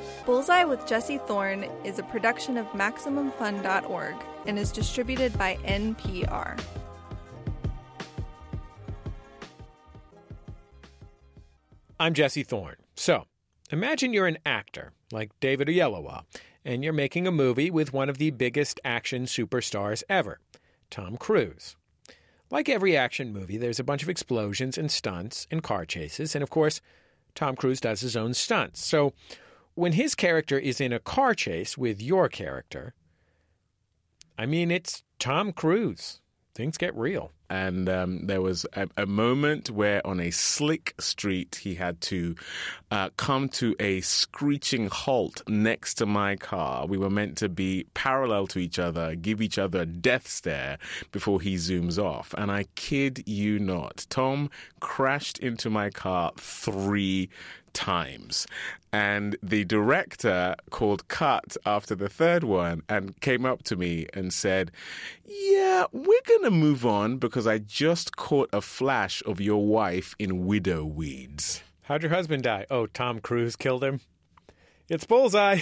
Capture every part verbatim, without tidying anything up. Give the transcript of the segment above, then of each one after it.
Bullseye with Jesse Thorne is a production of Maximum Fun dot org and is distributed by N P R. I'm Jesse Thorne. So, imagine you're an actor like David Oyelowo, and you're making a movie with one of the biggest action superstars ever, Tom Cruise. Like every action movie, there's a bunch of explosions and stunts and car chases, and of course, Tom Cruise does his own stunts. So, when his character is in a car chase with your character, I mean, it's Tom Cruise. Things get real. And um, there was a, a moment where on a slick street, he had to uh, come to a screeching halt next to my car. We were meant to be parallel to each other, give each other a death stare before he zooms off. And I kid you not, Tom crashed into my car three times. And the director called cut after the third one and came up to me and said, yeah, we're going to move on because I just caught a flash of your wife in widow weeds. How'd your husband die? Oh, Tom Cruise killed him. It's Bullseye.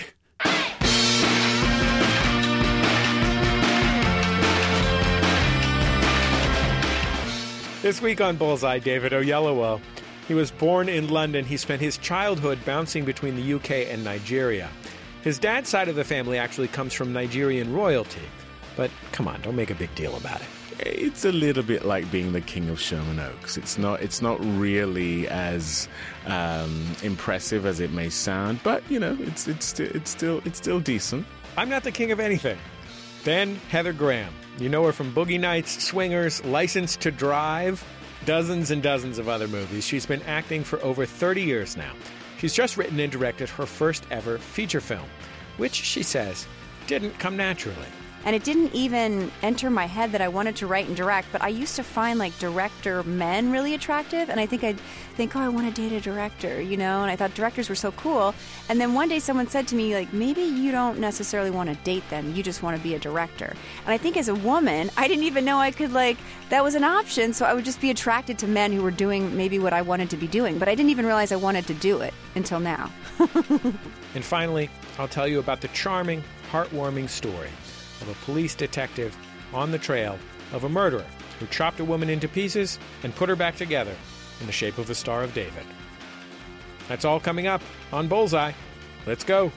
This week on Bullseye, David Oyelowo. He was born in London. He spent his childhood bouncing between the U K and Nigeria. His dad's side of the family actually comes from Nigerian royalty. But come on, don't make a big deal about it. It's a little bit like being the king of Sherman Oaks. It's not It's not really as um, impressive as it may sound, but, you know, it's it's still it's still it's still decent. I'm not the king of anything. Then Heather Graham. You know her from Boogie Nights, Swingers, License to Drive, dozens and dozens of other movies. She's been acting for over thirty years now. She's just written and directed her first ever feature film, which, she says, didn't come naturally. And it didn't even enter my head that I wanted to write and direct, but I used to find, like, director men really attractive, and I think I'd think, oh, I want to date a director, you know, and I thought directors were so cool. And then one day someone said to me, like, maybe you don't necessarily want to date them, you just want to be a director. And I think as a woman, I didn't even know I could, like, that was an option, so I would just be attracted to men who were doing maybe what I wanted to be doing, but I didn't even realize I wanted to do it until now. And finally, I'll tell you about the charming, heartwarming story of a police detective on the trail of a murderer who chopped a woman into pieces and put her back together in the shape of the Star of David. That's all coming up on Bullseye. Let's go.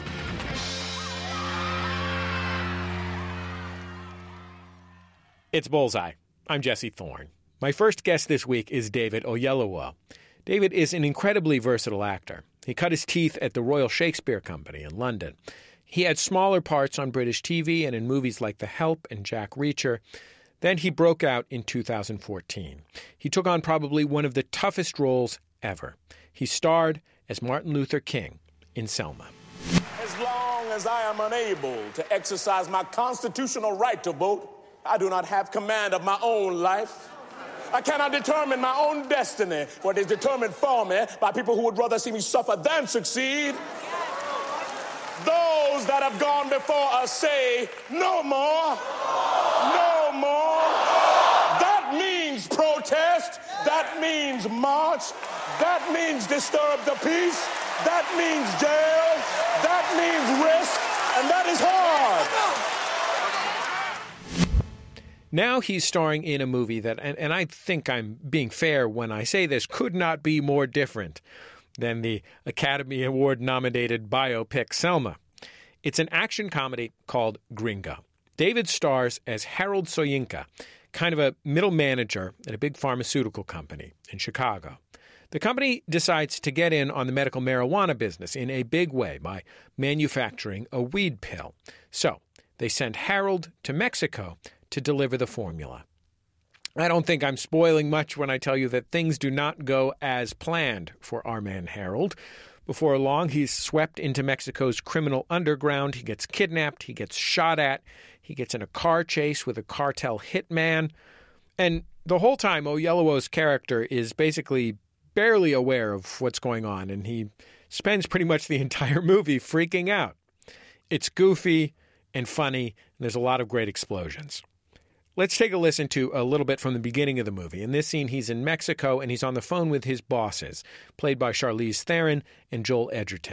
It's Bullseye. I'm Jesse Thorne. My first guest this week is David Oyelowo. David is an incredibly versatile actor. He cut his teeth at the Royal Shakespeare Company in London. He had smaller parts on British T V and in movies like The Help and Jack Reacher. Then he broke out in two thousand fourteen. He took on probably one of the toughest roles ever. He starred as Martin Luther King in Selma. As long as I am unable to exercise my constitutional right to vote, I do not have command of my own life. I cannot determine my own destiny, for it is determined for me by people who would rather see me suffer than succeed. Those that have gone before us say, no more, no more. That means protest. That means march. That means disturb the peace. That means jail. That means risk. And that is hard. Now he's starring in a movie that, and, and I think I'm being fair when I say this, could not be more different than the Academy Award-nominated biopic Selma. It's an action comedy called Gringo. David stars as Harold Soyinka, kind of a middle manager at a big pharmaceutical company in Chicago. The company decides to get in on the medical marijuana business in a big way by manufacturing a weed pill. So they send Harold to Mexico to deliver the formula. I don't think I'm spoiling much when I tell you that things do not go as planned for our man Harold. Before long, he's swept into Mexico's criminal underground. He gets kidnapped. He gets shot at. He gets in a car chase with a cartel hitman. And the whole time, Oyelowo's character is basically barely aware of what's going on, and he spends pretty much the entire movie freaking out. It's goofy and funny, and there's a lot of great explosions. Let's take a listen to a little bit from the beginning of the movie. In this scene, he's in Mexico, and he's on the phone with his bosses, played by Charlize Theron and Joel Edgerton.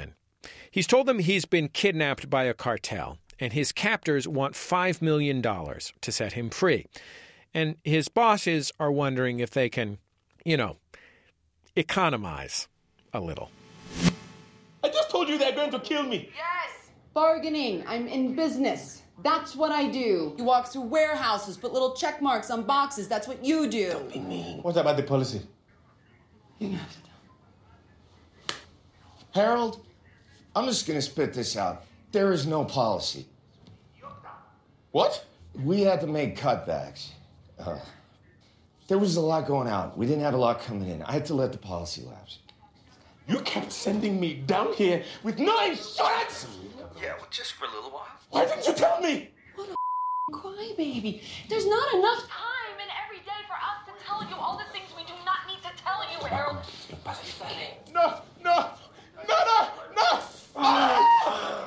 He's told them he's been kidnapped by a cartel, and his captors want five million dollars to set him free. And his bosses are wondering if they can, you know, economize a little. I just told you they're going to kill me. Yes! Bargaining. I'm in business. That's what I do. You walk through warehouses, put little check marks on boxes. That's what you do. Don't be mean. What about the policy? You have to tell. Harold, I'm just gonna spit this out. There is no policy. What? We had to make cutbacks. Uh, there was a lot going out. We didn't have a lot coming in. I had to let the policy lapse. You kept sending me down here with no insurance? Yeah, well, just for a little while. Why didn't you tell me? What a crybaby. There's not enough time in every day for us to tell you all the things we do not need to tell you, Harold. No, no, no, no, no! Oh!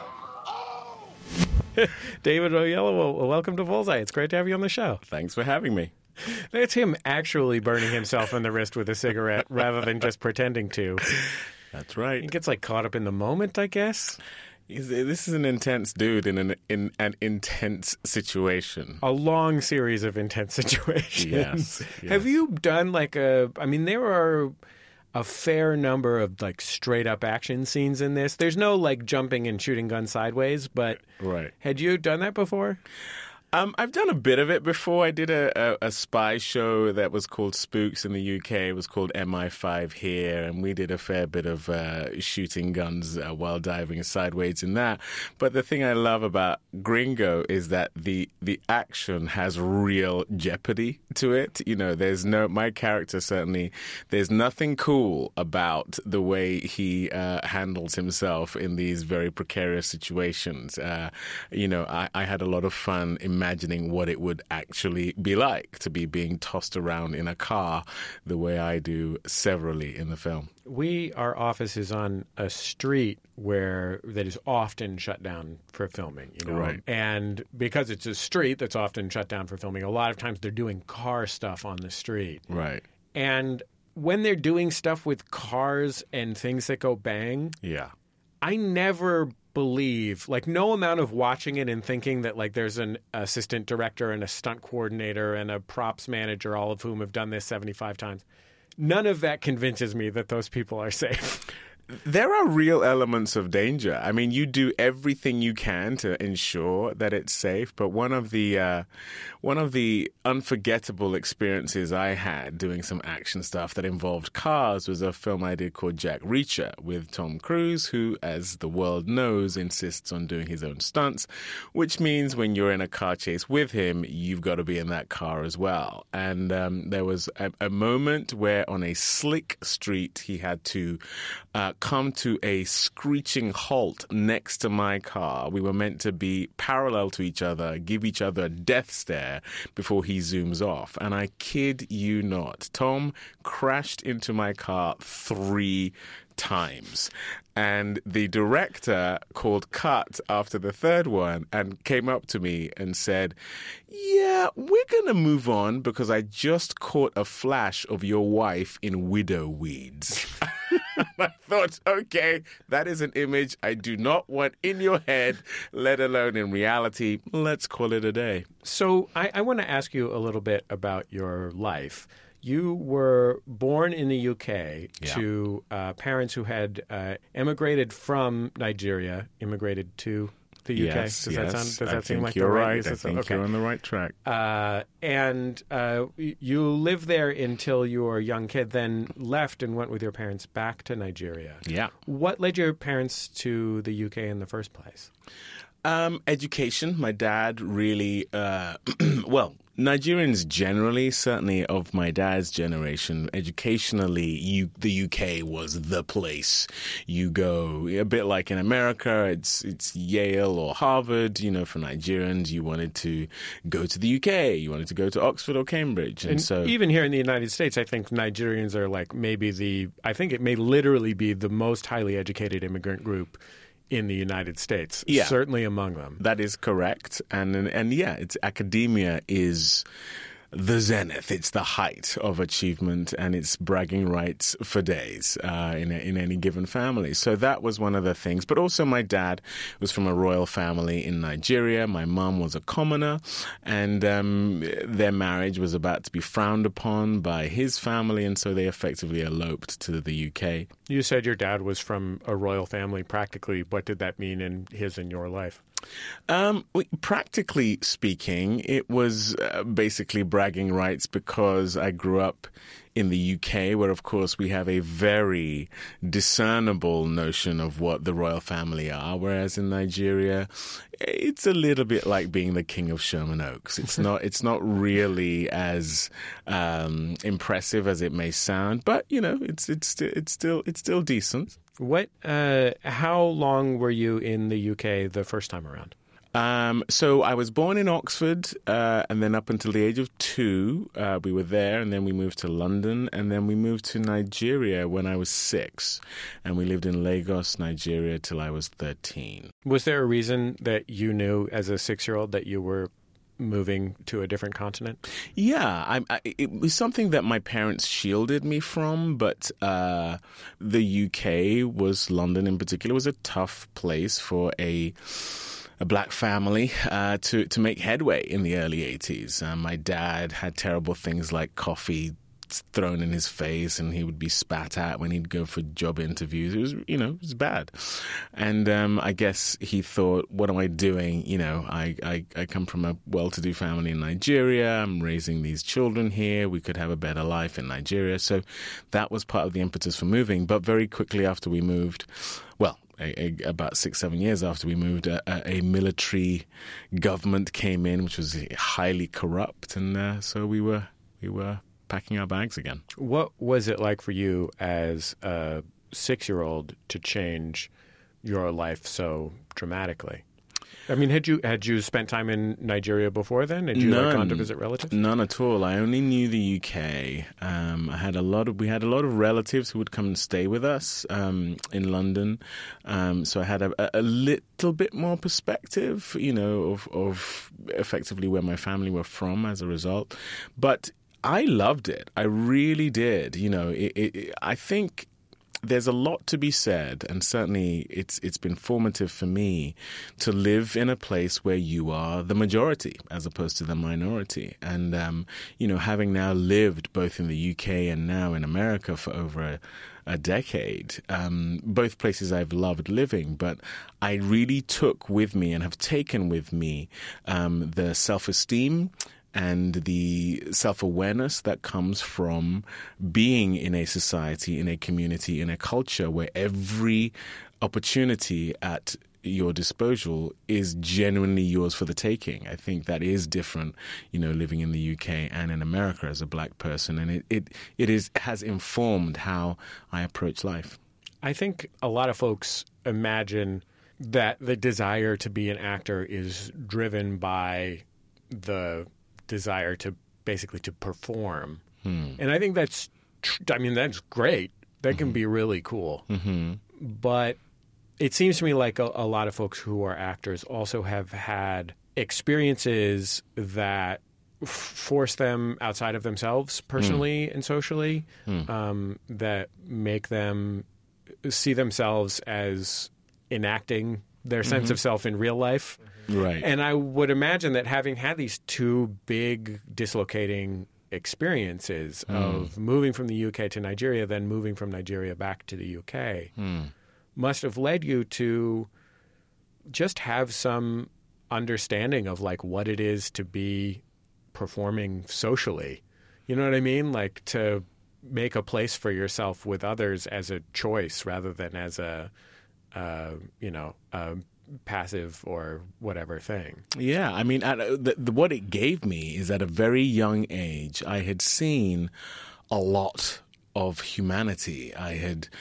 David Oyelowo, well, welcome to Bullseye. It's great to have you on the show. Thanks for having me. That's him actually burning himself in the wrist with a cigarette rather than just pretending to. That's right. He gets like caught up in the moment, I guess. He's, this is an intense dude in an in an intense situation. A long series of intense situations. Yes, yes. Have you done like a? I mean, there are a fair number of like straight up action scenes in this. There's no like jumping and shooting guns sideways, but right. Had you done that before? Um, I've done a bit of it before. I did a, a, a spy show that was called Spooks in the U K. It was called M I five here, and we did a fair bit of uh, shooting guns uh, while diving sideways in that. But the thing I love about Gringo is that the the action has real jeopardy to it. You know, there's no my character certainly. There's nothing cool about the way he uh, handles himself in these very precarious situations. Uh, you know, I, I had a lot of fun imagining what it would actually be like to be being tossed around in a car the way I do severally in the film. We, our office is on a street where that is often shut down for filming, you know, right. And because it's a street that's often shut down for filming, a lot of times they're doing car stuff on the street. Right. And when they're doing stuff with cars and things that go bang, yeah, I never believe, like no amount of watching it and thinking that like there's an assistant director and a stunt coordinator and a props manager, all of whom have done this seventy-five times. None of that convinces me that those people are safe. There are real elements of danger. I mean, you do everything you can to ensure that it's safe. But one of the uh, one of the unforgettable experiences I had doing some action stuff that involved cars was a film I did called Jack Reacher with Tom Cruise, who, as the world knows, insists on doing his own stunts, which means when you're in a car chase with him, you've got to be in that car as well. And um, there was a, a moment where on a slick street he had to uh, come to a screeching halt next to my car. We were meant to be parallel to each other, give each other a death stare before he zooms off. And I kid you not, Tom crashed into my car three times. And the director called cut after the third one and came up to me and said, yeah, we're going to move on because I just caught a flash of your wife in widow weeds. I thought, okay, that is an image I do not want in your head, let alone in reality. Let's call it a day. So I, I want to ask you a little bit about your life. You were born in the U K Yeah. to uh, parents who had uh, immigrated from Nigeria, immigrated to the U K. Yes, Does yes. that sound? Does I that seem think like you're the right? right. use I of- think okay. you're on the right track. Uh, and uh, you lived there until you were a young kid, then left and went with your parents back to Nigeria. Yeah. What led your parents to the U K in the first place? Um, education. My dad really, uh, well, Nigerians generally, certainly of my dad's generation, educationally, you, the U K was the place you go. A bit like in America, it's it's Yale or Harvard. You know, for Nigerians, you wanted to go to the U K, you wanted to go to Oxford or Cambridge, and, And so even here in the United States, I think Nigerians are like maybe the, I think it may literally be the most highly educated immigrant group in the United States, Yeah. certainly among them. that is correct. And, and and yeah, it's academia is the zenith. It's the height of achievement, and it's bragging rights for days uh, in a, in any given family. So that was one of the things. But also, my dad was from a royal family in Nigeria. My mum was a commoner, and um, their marriage was about to be frowned upon by his family, and so they effectively eloped to the U K. You said your dad was from a royal family. Practically, what did that mean in his and your life? Um, practically speaking, it was uh, basically bragging rights because I grew up in the U K, where, of course, we have a very discernible notion of what the royal family are, whereas in Nigeria, it's a little bit like being the king of Sherman Oaks. It's not It's not really as um, impressive as it may sound, but, you know, it's it's sti- it's still it's still decent. What? Uh, how long were you in the U K the first time around? Um, so I was born in Oxford, uh, and then up until the age of two, uh, we were there, and then we moved to London, and then we moved to Nigeria when I was six, and we lived in Lagos, Nigeria, till I was thirteen. Was there a reason that you knew as a six-year-old that you were moving to a different continent? Yeah, I, I, it was something that my parents shielded me from, but uh, the U K was, London in particular, was a tough place for a a black family uh, to, to make headway in the early eighties. Uh, my dad had terrible things like coffee thrown in his face, and he would be spat at when he'd go for job interviews. It was, you know, it was bad. And um, I guess he thought, what am I doing? You know, I, I, I come from a well-to-do family in Nigeria. I'm raising these children here. We could have a better life in Nigeria. So that was part of the impetus for moving. But very quickly after we moved, well, A, a, about six, seven years after we moved, a, a military government came in, which was highly corrupt, and uh, so we were we were packing our bags again. What was it like for you as a six-year-old to change your life so dramatically? I mean, had you had you spent time in Nigeria before then? Had you like, gone to visit relatives? None at all. I only knew the U K. Um, I had a lot of we had a lot of relatives who would come and stay with us um, in London. Um, so I had a, a little bit more perspective, you know, of, of effectively where my family were from as a result. But I loved it. I really did. You know, it, it, I think there's a lot to be said, and certainly it's it's been formative for me to live in a place where you are the majority as opposed to the minority. And, um, you know, having now lived both in the U K and now in America for over a, a decade, um, both places I've loved living, but I really took with me and have taken with me um, the self-esteem and the self-awareness that comes from being in a society, in a community, in a culture where every opportunity at your disposal is genuinely yours for the taking. I think that is different, you know, living in the U K and in America as a black person, and it it, it is has informed how I approach life. I think a lot of folks imagine that the desire to be an actor is driven by the desire to basically to perform. Hmm. And I think that's, tr- I mean, that's great. That mm-hmm. can be really cool. Mm-hmm. But it seems to me like a, a lot of folks who are actors also have had experiences that f- force them outside of themselves personally mm. and socially, mm. um, that make them see themselves as enacting their mm-hmm. sense of self in real life. Right. And I would imagine that having had these two big dislocating experiences mm. of moving from the U K to Nigeria, then moving from Nigeria back to the U K, mm. must have led you to just have some understanding of like what it is to be performing socially. You know what I mean? Like to make a place for yourself with others as a choice rather than as a, uh, you know, a passive or whatever thing. Yeah, I mean, at, the, the, what it gave me is at a very young age, I had seen a lot of humanity. I had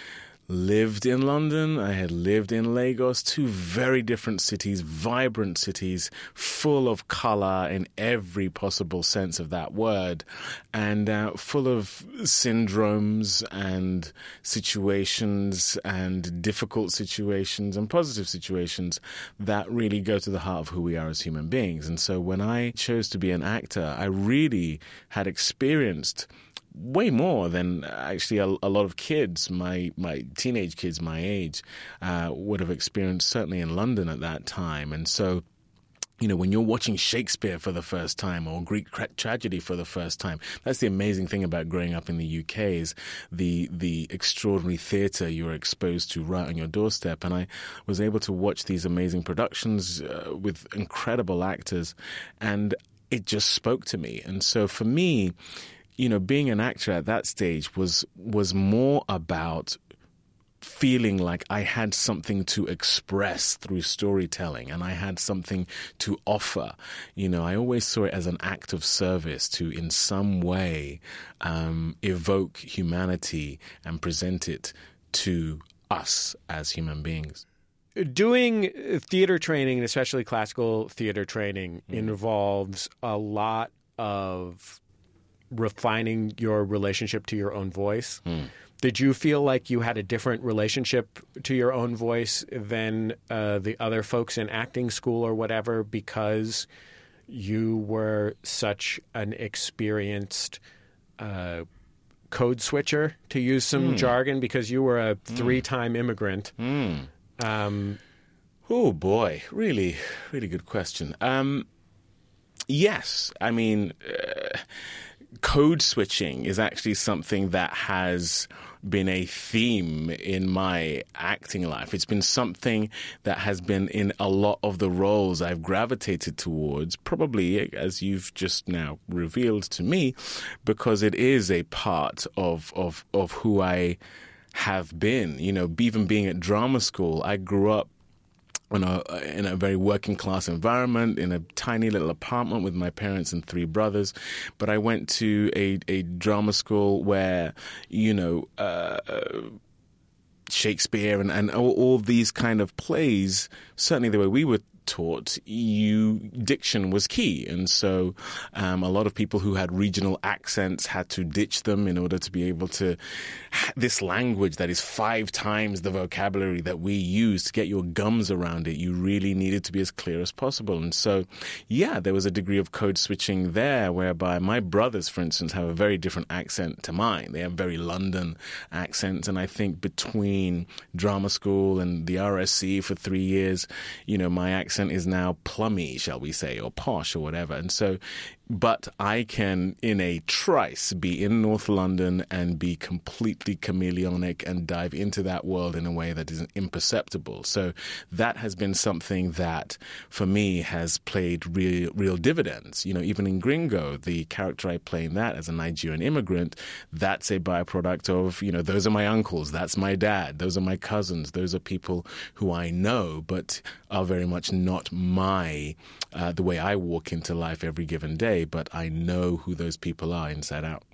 lived in London. I had lived in Lagos, two very different cities, vibrant cities, full of color in every possible sense of that word, and uh, full of syndromes and situations and difficult situations and positive situations that really go to the heart of who we are as human beings. And so when I chose to be an actor, I really had experienced way more than actually a, a lot of kids, my my teenage kids my age, uh, would have experienced, certainly in London at that time. And so, you know, when you're watching Shakespeare for the first time or Greek tra- tragedy for the first time, that's the amazing thing about growing up in the U K is the the extraordinary theatre you're exposed to right on your doorstep. And I was able to watch these amazing productions uh, with incredible actors, and it just spoke to me. And so for me, you know, being an actor at that stage was was more about feeling like I had something to express through storytelling, and I had something to offer. You know, I always saw it as an act of service to, in some way, um, evoke humanity and present it to us as human beings. Doing theater training, especially classical theater training, mm. involves a lot of refining your relationship to your own voice. Mm. Did you feel like you had a different relationship to your own voice than uh, the other folks in acting school or whatever because you were such an experienced uh, code switcher, to use some mm. jargon, because you were a three-time mm. immigrant? Mm. Um, oh, boy. Really, really good question. Um, yes. I mean... Uh, Code switching is actually something that has been a theme in my acting life. It's been something that has been in a lot of the roles I've gravitated towards, probably, as you've just now revealed to me, because it is a part of of, of who I have been. You know, even being at drama school, I grew up In a, in a very working class environment, in a tiny little apartment with my parents and three brothers. But I went to a, a drama school where, you know, uh, Shakespeare and, and all, all these kind of plays, certainly the way we were taught, you diction was key. And so um, a lot of people who had regional accents had to ditch them in order to be able to, this language that is five times the vocabulary that we use, to get your gums around it, you really needed to be as clear as possible. And so, yeah, there was a degree of code switching there, whereby my brothers, for instance, have a very different accent to mine. They have very London accents. And I think between drama school and the R S C for three years, you know, my accent is now plummy, shall we say, or posh or whatever. And so, but I can, in a trice, be in North London and be completely chameleonic and dive into that world in a way that is imperceptible. So that has been something that, for me, has played real, real dividends. You know, even in Gringo, the character I play in that as a Nigerian immigrant, that's a byproduct of, you know, those are my uncles, that's my dad, those are my cousins, those are people who I know, but are very much not my, uh, the way I walk into life every given day. But I know who those people are inside out.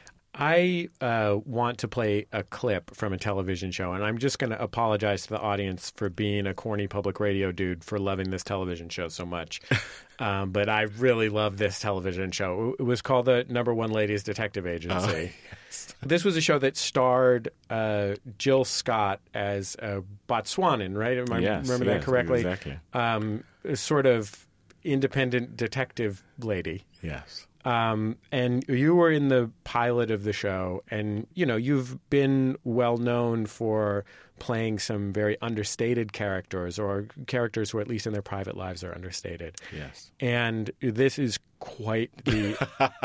I uh, want to play a clip from a television show, and I'm just going to apologize to the audience for being a corny public radio dude for loving this television show so much. um, but I really love this television show. It was called the Number One Ladies Detective Agency. Oh, yes. This was a show that starred uh, Jill Scott as a Botswanan, right? Am I yes, remember yes, that correctly? Exactly. Um, a sort of independent detective lady. Yes. Um, and you were in the pilot of the show, and, you know, you've been well known for playing some very understated characters, or characters who, at least in their private lives, are understated. Yes. And this is quite the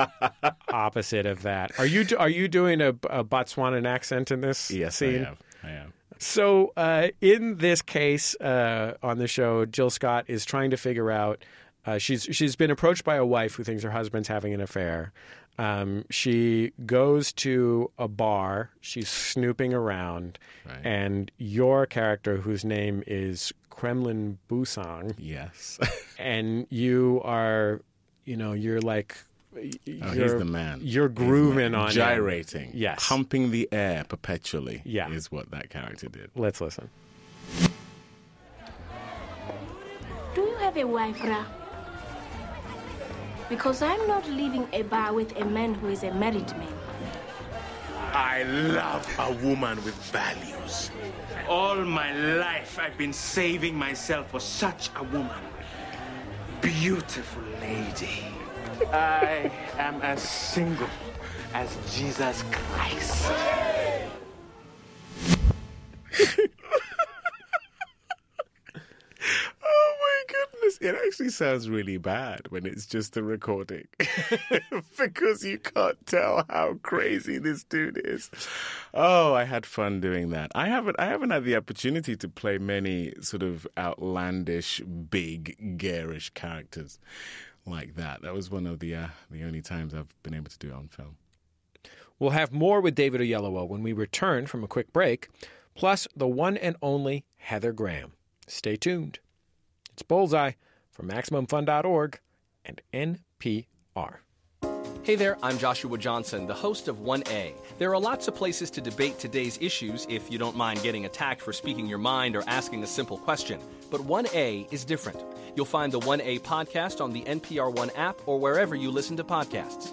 opposite of that. Are you are you doing a, a Botswanan accent in this yes, scene? I am. I am. So uh, in this case uh, on the show, Jill Scott is trying to figure out. Uh, she's she's been approached by a wife who thinks her husband's having an affair. Um, she goes to a bar. She's snooping around, right. And your character, whose name is Kremlin Busong, yes, and you are, you know, you're like Oh, he's the man. You're grooving on gyrating, him. Yes, humping the air perpetually. Yeah. Is what that character did. Let's listen. Do you have a wife, Ra? Because I'm not leaving a bar with a man who is a married man. I love a woman with values. All my life, I've been saving myself for such a woman. Beautiful lady. I am as single as Jesus Christ. Oh my goodness. It actually sounds really bad when it's just a recording because you can't tell how crazy this dude is. Oh, I had fun doing that. I haven't I haven't had the opportunity to play many sort of outlandish, big, garish characters like that. That was one of the uh, the only times I've been able to do it on film. We'll have more with David Oyelowo when we return from a quick break, plus the one and only Heather Graham. Stay tuned. It's Bullseye from Maximum Fun dot org and N P R. Hey there, I'm Joshua Johnson, the host of one A. There are lots of places to debate today's issues if you don't mind getting attacked for speaking your mind or asking a simple question. But one A is different. You'll find the one A podcast on the N P R One app or wherever you listen to podcasts.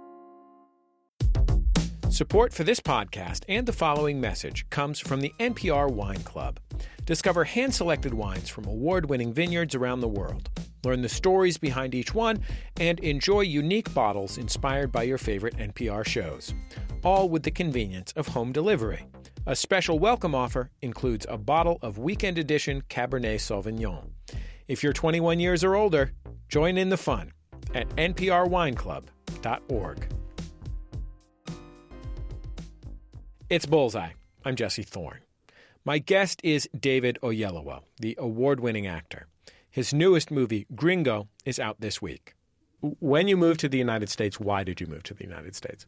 Support for this podcast and the following message comes from the N P R Wine Club. Discover hand-selected wines from award-winning vineyards around the world. Learn the stories behind each one and enjoy unique bottles inspired by your favorite N P R shows. All with the convenience of home delivery. A special welcome offer includes a bottle of Weekend Edition Cabernet Sauvignon. If you're twenty-one years or older, join in the fun at N P R wine club dot org. It's Bullseye. I'm Jesse Thorne. My guest is David Oyelowo, the award-winning actor. His newest movie, Gringo, is out this week. When you moved to the United States, why did you move to the United States?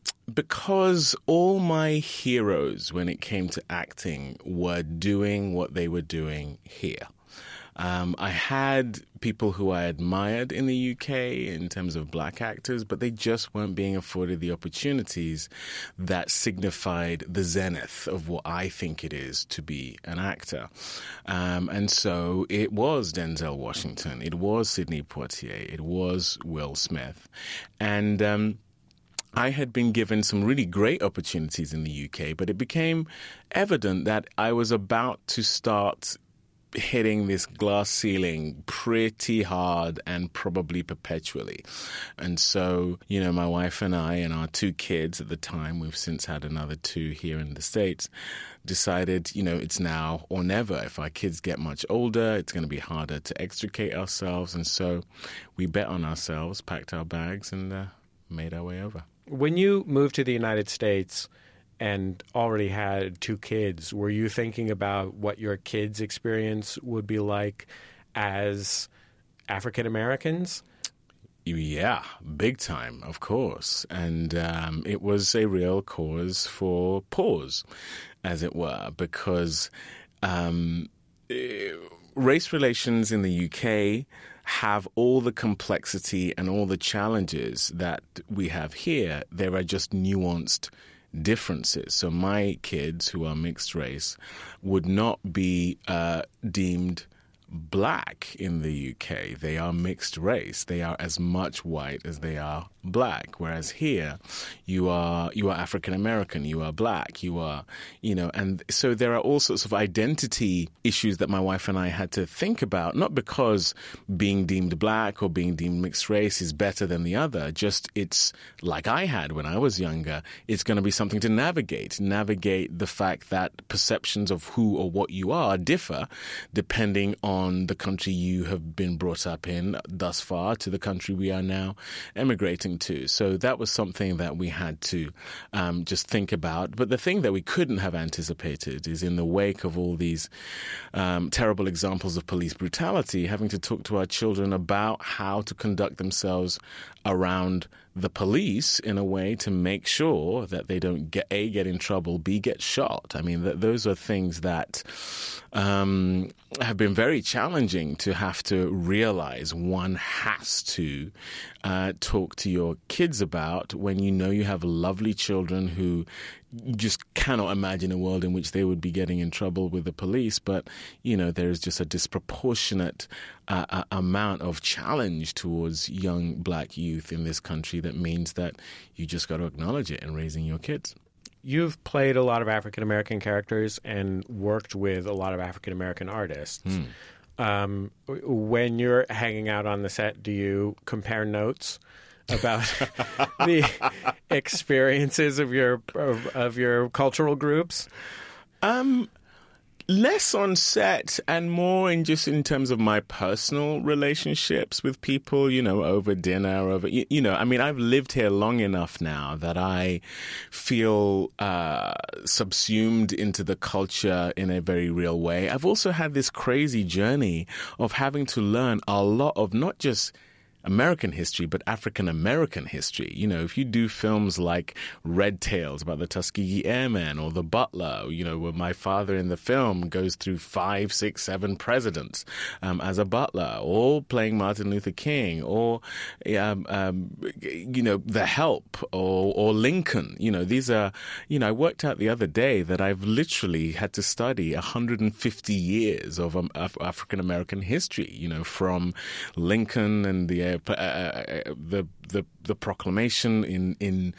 Because all my heroes, when it came to acting, were doing what they were doing here. Um, I had people who I admired in the U K in terms of black actors, but they just weren't being afforded the opportunities that signified the zenith of what I think it is to be an actor. Um, and so it was Denzel Washington, it was Sidney Poitier, it was Will Smith. And um, I had been given some really great opportunities in the U K, but it became evident that I was about to start hitting this glass ceiling pretty hard and probably perpetually. And so, you know, my wife and I and our two kids at the time, we've since had another two here in the States, decided, you know, it's now or never. If our kids get much older, it's going to be harder to extricate ourselves. And so we bet on ourselves, packed our bags and uh, made our way over. When you moved to the United States and already had two kids, were you thinking about what your kids' experience would be like as African Americans? Yeah, big time, of course. And um, it was a real cause for pause, as it were, because um, race relations in the U K have all the complexity and all the challenges that we have here. There are just nuanced differences. So my kids, who are mixed race, would not be uh, deemed black in the U K. They are mixed race. They are as much white as they are black. Whereas here, you are you are African American, you are black, you are, you know, and so there are all sorts of identity issues that my wife and I had to think about, not because being deemed black or being deemed mixed race is better than the other, just it's like I had when I was younger, it's going to be something to navigate, navigate the fact that perceptions of who or what you are differ depending on the country you have been brought up in thus far to the country we are now emigrating to. So that was something that we had to um, just think about. But the thing that we couldn't have anticipated is in the wake of all these um, terrible examples of police brutality, having to talk to our children about how to conduct themselves around the police in a way to make sure that they don't get A, get in trouble, B, get shot. I mean, th- those are things that um, have been very challenging to have to realize one has to uh, talk to your kids about when you know you have lovely children who you just cannot imagine a world in which they would be getting in trouble with the police. But, you know, there is just a disproportionate uh, uh, amount of challenge towards young black youth in this country that means that you just got to acknowledge it in raising your kids. You've played a lot of African-American characters and worked with a lot of African-American artists. Mm. Um, when you're hanging out on the set, do you compare notes about the experiences of your of, of your cultural groups? Um, less on set and more in just in terms of my personal relationships with people, you know, over dinner, over, you, you know, I mean, I've lived here long enough now that I feel uh, subsumed into the culture in a very real way. I've also had this crazy journey of having to learn a lot of not just American history, but African-American history. You know, if you do films like Red Tails about the Tuskegee Airmen or The Butler, you know, where my father in the film goes through five, six, seven presidents um, as a butler, or playing Martin Luther King, or, um, um, you know, The Help or, or Lincoln. You know, these are, you know, I worked out the other day that I've literally had to study one hundred fifty years of um, Af- African-American history, you know, from Lincoln and the Uh, uh, the the the proclamation in in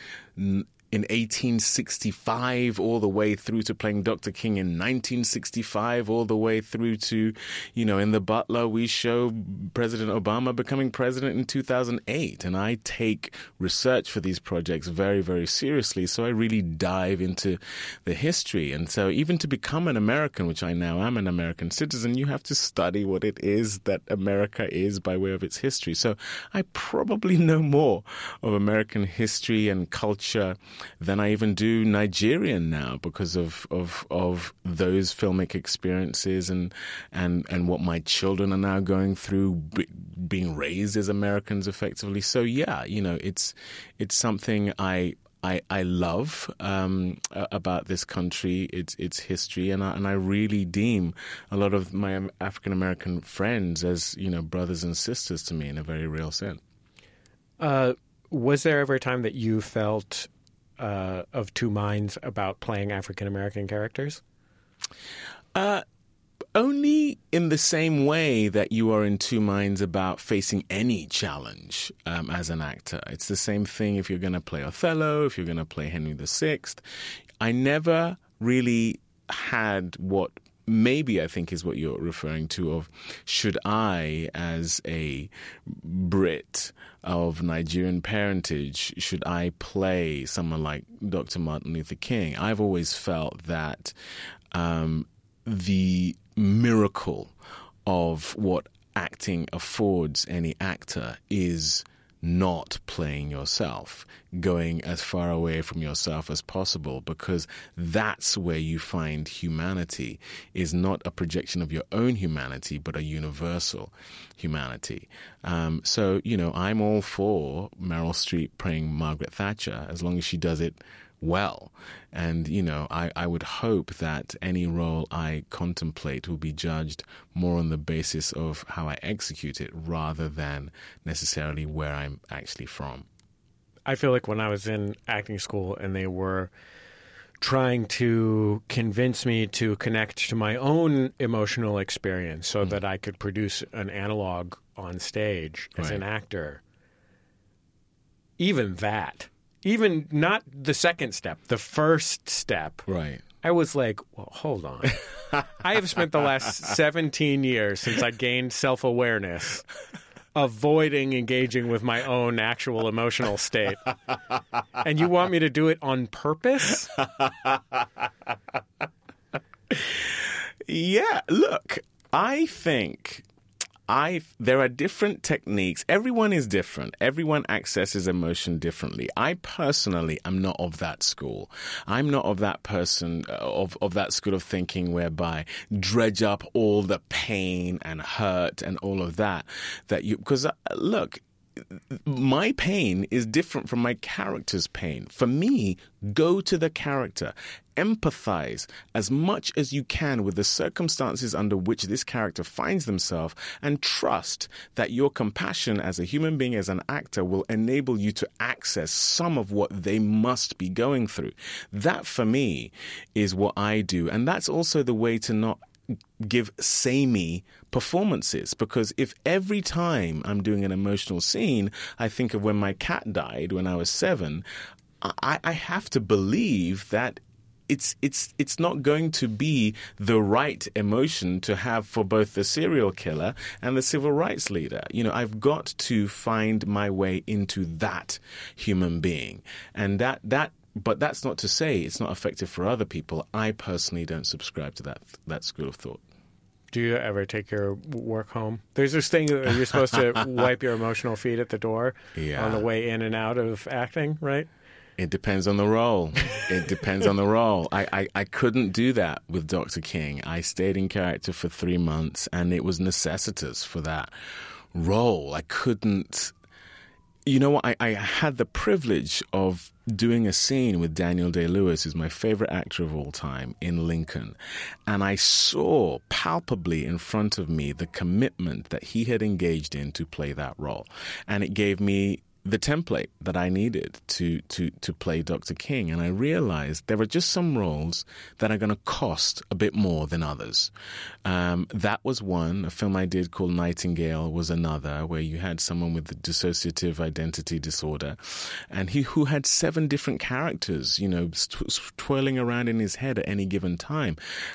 in eighteen sixty-five, all the way through to playing Doctor King in nineteen sixty-five, all the way through to, you know, in The Butler, we show President Obama becoming president in two thousand eight. And I take research for these projects very, very seriously. So I really dive into the history. And so even to become an American, which I now am an American citizen, you have to study what it is that America is by way of its history. So I probably know more of American history and culture than I even do Nigerian now, because of, of of those filmic experiences and and and what my children are now going through, be, being raised as Americans effectively. So yeah, you know, it's it's something I I, I love um, about this country, its its history, and I, and I really deem a lot of my African American friends as, you know, brothers and sisters to me in a very real sense. Uh, was there ever a time that you felt Uh, of two minds about playing African-American characters? Uh, only in the same way that you are in two minds about facing any challenge um, as an actor. It's the same thing if you're going to play Othello, if you're going to play Henry the Sixth. I never really had what maybe I think is what you're referring to of, should I, as a Brit of Nigerian parentage, should I play someone like Doctor Martin Luther King? I've always felt that um, the miracle of what acting affords any actor is not playing yourself, going as far away from yourself as possible, because that's where you find humanity is not a projection of your own humanity, but a universal humanity. Um, so, you know, I'm all for Meryl Streep playing Margaret Thatcher as long as she does it well. And, you know, I, I would hope that any role I contemplate will be judged more on the basis of how I execute it rather than necessarily where I'm actually from. I feel like when I was in acting school and they were trying to convince me to connect to my own emotional experience so mm. that I could produce an analog on stage as right. an actor, even that... Even not the second step, the first step. Right. I was like, well, hold on. I have spent the last seventeen years since I gained self-awareness avoiding engaging with my own actual emotional state. And you want me to do it on purpose? Yeah, look, I think... I there are different techniques. Everyone is different. Everyone accesses emotion differently. I personally am not of that school. I'm not of that person, of, of that school of thinking whereby dredge up all the pain and hurt and all of that. That you, because, uh, look, my pain is different from my character's pain. For me, go to the character. Empathize as much as you can with the circumstances under which this character finds themselves, and trust that your compassion as a human being, as an actor, will enable you to access some of what they must be going through. That, for me, is what I do. And that's also the way to not give samey performances, because if every time I'm doing an emotional scene, I think of when my cat died when I was seven, I, I have to believe that It's it's it's not going to be the right emotion to have for both the serial killer and the civil rights leader. You know, I've got to find my way into that human being, and that that. But that's not to say it's not effective for other people. I personally don't subscribe to that that school of thought. Do you ever take your work home? There's this thing that you're supposed to wipe your emotional feet at the door yeah. on the way in and out of acting, right? It depends on the role. It depends on the role. I, I, I couldn't do that with Doctor King. I stayed in character for three months, and it was necessitous for that role. I couldn't... You know what? I, I had the privilege of doing a scene with Daniel Day-Lewis, who's my favorite actor of all time, in Lincoln. And I saw palpably in front of me the commitment that he had engaged in to play that role. And it gave me the template that I needed to, to, to play Doctor King. And I realized there are just some roles that are going to cost a bit more than others. Um, that was one. A film I did called Nightingale was another, where you had someone with the dissociative identity disorder, and he who had seven different characters, you know, twirling around in his head at any given time.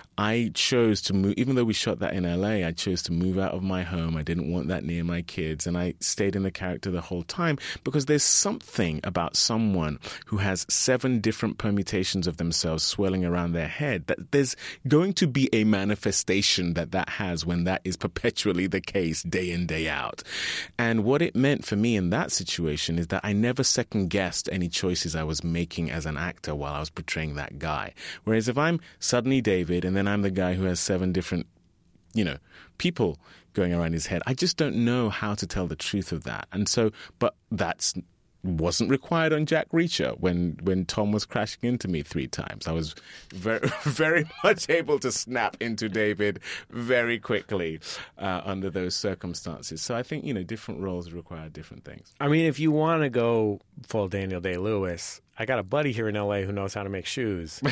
I chose to move, even though we shot that in L A, I chose to move out of my home. I didn't want that near my kids, and I stayed in the character the whole time, because there's something about someone who has seven different permutations of themselves swirling around their head, that there's going to be a manifestation that that has when that is perpetually the case day in, day out. And what it meant for me in that situation is that I never second-guessed any choices I was making as an actor while I was portraying that guy. Whereas if I'm suddenly David, and then I'm the guy who has seven different, you know, people going around his head, I just don't know how to tell the truth of that. And so, but that's wasn't required on Jack Reacher when, when Tom was crashing into me three times. I was very, very much able to snap into David very quickly uh, under those circumstances. So I think, you know, different roles require different things. I mean, if you want to go full Daniel Day-Lewis, I got a buddy here in L A who knows how to make shoes.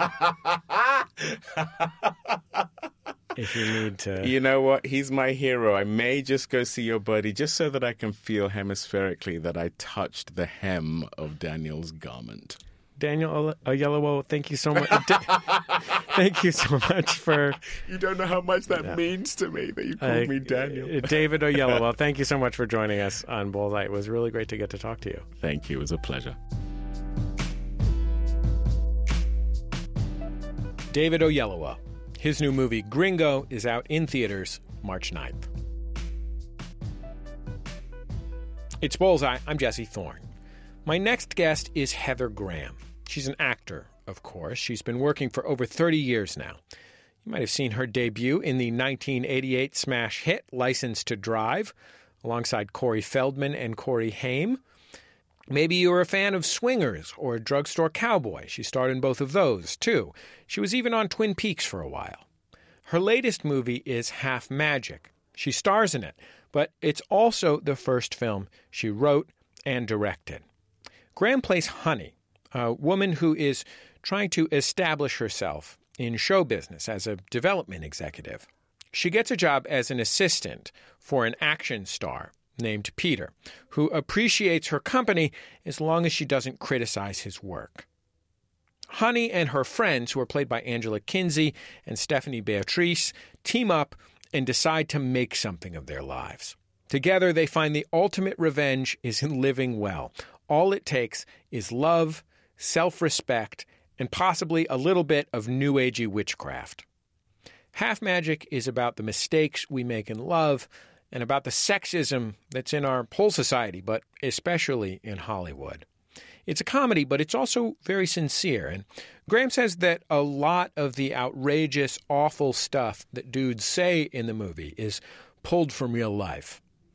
If you need to. You know what? He's my hero. I may just go see your buddy just so that I can feel hemispherically that I touched the hem of Daniel's garment. Daniel Oyelowo, thank you so much. Thank you so much for... You don't know how much that yeah. means to me that you called uh, me Daniel. David Oyelowo, thank you so much for joining us on Bullseye. It was really great to get to talk to you. Thank you. It was a pleasure. David Oyelowo. His new movie, Gringo, is out in theaters March ninth. It's Bullseye. I'm Jesse Thorne. My next guest is Heather Graham. She's an actor, of course. She's been working for over thirty years now. You might have seen her debut in the nineteen eighty-eight smash hit License to Drive, alongside Corey Feldman and Corey Haim. Maybe you were a fan of Swingers or Drugstore Cowboy. She starred in both of those, too. She was even on Twin Peaks for a while. Her latest movie is Half Magic. She stars in it, but it's also the first film she wrote and directed. Graham plays Honey, a woman who is trying to establish herself in show business as a development executive. She gets a job as an assistant for an action star named Peter, who appreciates her company as long as she doesn't criticize his work. Honey and her friends, who are played by Angela Kinsey and Stephanie Beatrice, team up and decide to make something of their lives. Together, they find the ultimate revenge is in living well. All it takes is love, self-respect, and possibly a little bit of new agey witchcraft. Half Magic is about the mistakes we make in love and about the sexism that's in our whole society, but especially in Hollywood. It's a comedy, but it's also very sincere. And Graham says that a lot of the outrageous, awful stuff that dudes say in the movie is pulled from real life.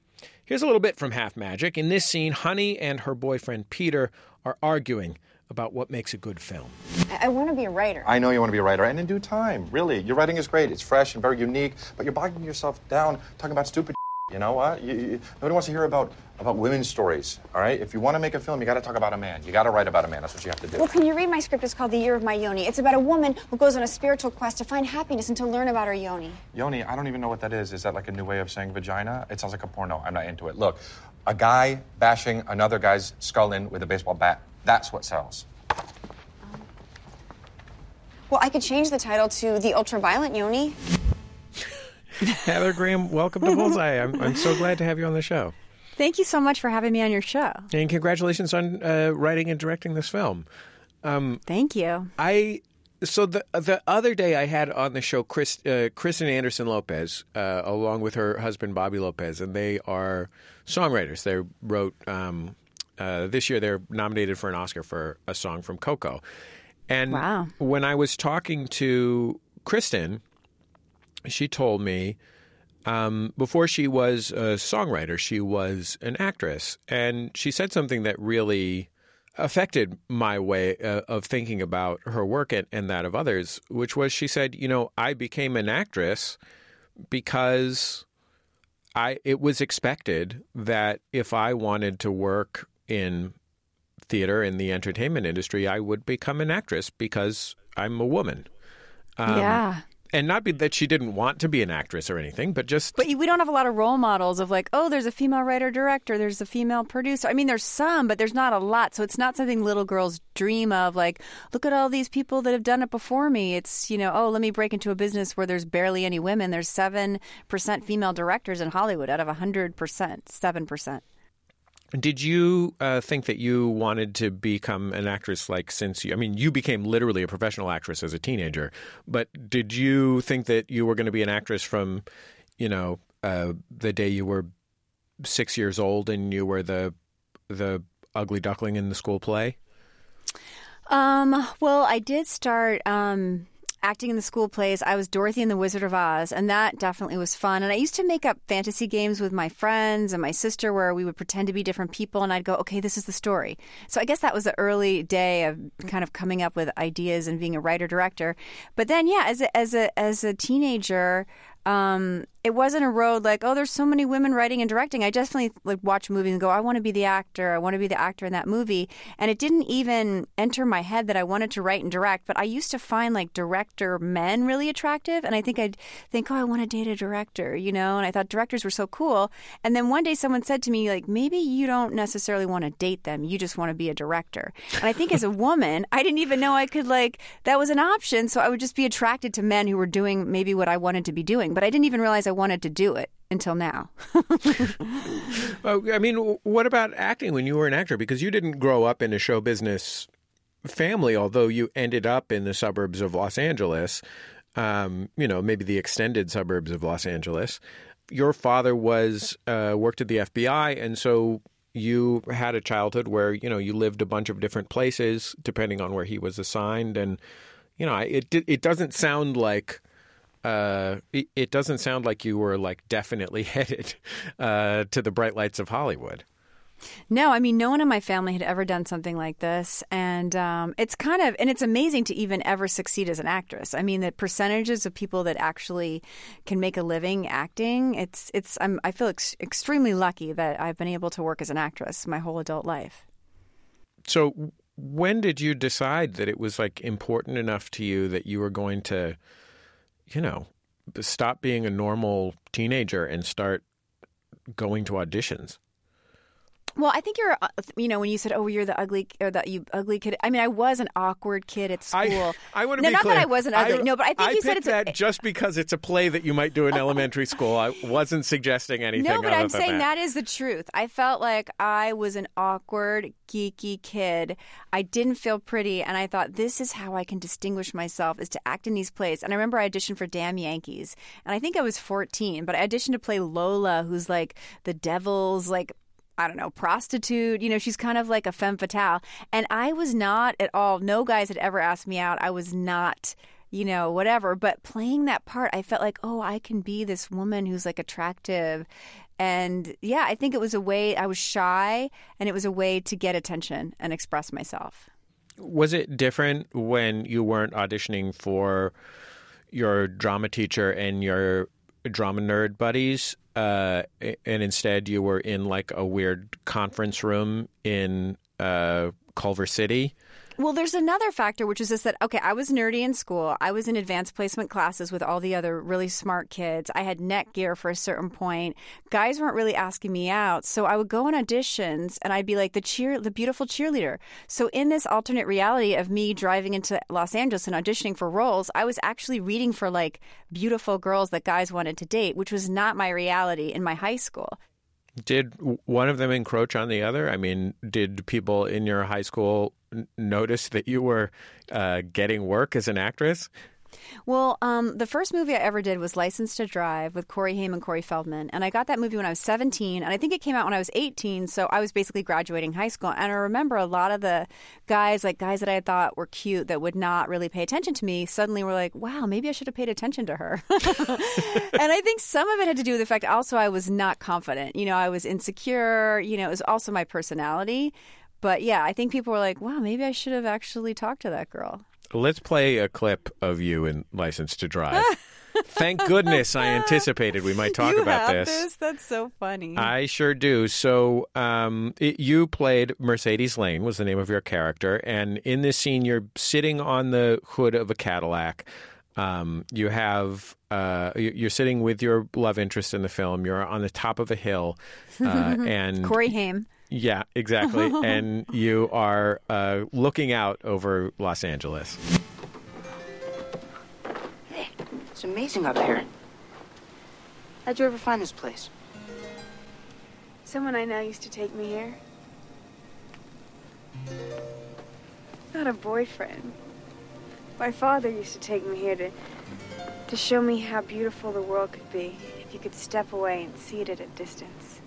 Here's a little bit from Half Magic. In this scene, Honey and her boyfriend Peter are arguing about what makes a good film. I, I want to be a writer. I know you want to be a writer, and in due time, really. Your writing is great. It's fresh and very unique, but you're bogging yourself down talking about stupid You know what? You, you, nobody wants to hear about, about women's stories, all right? If you want to make a film, you got to talk about a man. You got to write about a man. That's what you have to do. Well, can you read my script? It's called The Year of My Yoni. It's about a woman who goes on a spiritual quest to find happiness and to learn about her yoni. Yoni, I don't even know what that is. Is that like a new way of saying vagina? It sounds like a porno. I'm not into it. Look, a guy bashing another guy's skull in with a baseball bat, that's what sells. Um, well, I could change the title to The Ultraviolet Yoni. Heather Graham, welcome to Bullseye. I'm, I'm so glad to have you on the show. Thank you so much for having me on your show. And congratulations on uh, writing and directing this film. Um, Thank you. I so the the other day I had on the show Chris uh, Kristen Anderson Lopez uh, along with her husband Bobby Lopez, and they are songwriters. They wrote um, uh, this year. They're nominated for an Oscar for a song from Coco. And wow. when I was talking to Kristen, she told me um, before she was a songwriter, she was an actress. And she said something that really affected my way uh, of thinking about her work and, and that of others, which was she said, you know, I became an actress because I it was expected that if I wanted to work in theater, in the entertainment industry, I would become an actress because I'm a woman. Um, yeah. And not be that she didn't want to be an actress or anything, but just... But we don't have a lot of role models of like, oh, there's a female writer-director, there's a female producer. I mean, there's some, but there's not a lot. So it's not something little girls dream of, like, look at all these people that have done it before me. It's, you know, oh, let me break into a business where there's barely any women. There's seven percent female directors in Hollywood out of one hundred percent, seven percent. Did you uh, think that you wanted to become an actress like since you, I mean, you became literally a professional actress as a teenager, but did you think that you were going to be an actress from, you know, uh, the day you were six years old and you were the the ugly duckling in the school play? Um, well, I did start um, acting in the school plays. I was Dorothy in the Wizard of Oz, and that definitely was fun. And I used to make up fantasy games with my friends and my sister where we would pretend to be different people, and I'd go, okay, this is the story. So I guess that was the early day of kind of coming up with ideas and being a writer-director. But then, yeah, as a, as a, as a teenager... Um, it wasn't a road like, oh, there's so many women writing and directing. I definitely like watch movies and go, I want to be the actor. I want to be the actor in that movie. And it didn't even enter my head that I wanted to write and direct. But I used to find like director men really attractive. And I think I'd think, oh, I want to date a director, you know? And I thought directors were so cool. And then one day someone said to me, like, maybe you don't necessarily want to date them. You just want to be a director. And I think as a woman, I didn't even know I could like, that was an option. So I would just be attracted to men who were doing maybe what I wanted to be doing. But I didn't even realize I wanted to do it until now. Well, I mean, what about acting when you were an actor? Because you didn't grow up in a show business family, although you ended up in the suburbs of Los Angeles, um, you know, maybe the extended suburbs of Los Angeles. Your father was uh, worked at the F B I, and so you had a childhood where, you know, you lived a bunch of different places depending on where he was assigned. And, you know, it it doesn't sound like... Uh, it, it doesn't sound like you were like definitely headed uh, to the bright lights of Hollywood. No, I mean, no one in my family had ever done something like this. And um, it's kind of, and it's amazing to even ever succeed as an actress. I mean, the percentages of people that actually can make a living acting, it's, it's, I'm, I feel ex- extremely lucky that I've been able to work as an actress my whole adult life. So when did you decide that it was like important enough to you that you were going to, you know, stop being a normal teenager and start going to auditions? Well, I think you're, you know, when you said, oh, you're the ugly or the you ugly kid. I mean, I was an awkward kid at school. I, I want to no, be not clear. that I wasn't ugly. I, no, but I think I you said it's that a, just because it's a play that you might do in elementary school. I wasn't suggesting anything. No, but other I'm than saying that. that is the truth. I felt like I was an awkward, geeky kid. I didn't feel pretty, and I thought this is how I can distinguish myself is to act in these plays. And I remember I auditioned for Damn Yankees, and I think I was fourteen, but I auditioned to play Lola, who's like the devil's like. I don't know, prostitute. You know, she's kind of like a femme fatale. And I was not at all, no guys had ever asked me out. I was not you know, whatever. But playing that part, I felt like, oh, I can be this woman who's like attractive. And yeah, I think it was a way, I was shy, and it was a way to get attention and express myself. Was it different when you weren't auditioning for your drama teacher and your drama nerd buddies, uh, and instead you were in like a weird conference room in uh, Culver City? Well, there's another factor, which is just that, okay, I was nerdy in school. I was in advanced placement classes with all the other really smart kids. I had Netgear for a certain point. Guys weren't really asking me out. So I would go on auditions and I'd be like the cheer, the beautiful cheerleader. So in this alternate reality of me driving into Los Angeles and auditioning for roles, I was actually reading for like beautiful girls that guys wanted to date, which was not my reality in my high school. Did one of them encroach on the other? I mean, did people in your high school n- notice that you were uh, getting work as an actress? Well, um, the first movie I ever did was License to Drive with Corey Haim and Corey Feldman. And I got that movie when I was seventeen. And I think it came out when I was eighteen. So I was basically graduating high school. And I remember a lot of the guys, like guys that I thought were cute that would not really pay attention to me, suddenly were like, wow, maybe I should have paid attention to her. And I think some of it had to do with the fact also I was not confident. You know, I was insecure. You know, it was also my personality. But yeah, I think people were like, wow, maybe I should have actually talked to that girl. Let's play a clip of you in License to Drive. Thank goodness I anticipated we might talk you about have this. this. That's so funny. I sure do. So um, it, you played Mercedes Lane was the name of your character. And in this scene, you're sitting on the hood of a Cadillac. Um, you have uh, you're sitting with your love interest in the film. You're on the top of a hill. Uh, and Corey Haim. Yeah, exactly. And you are uh, looking out over Los Angeles. Hey, it's amazing up here. How'd you ever find this place? Someone I know used to take me here. Not a boyfriend. My father used to take me here to, to show me how beautiful the world could be if you could step away and see it at a distance.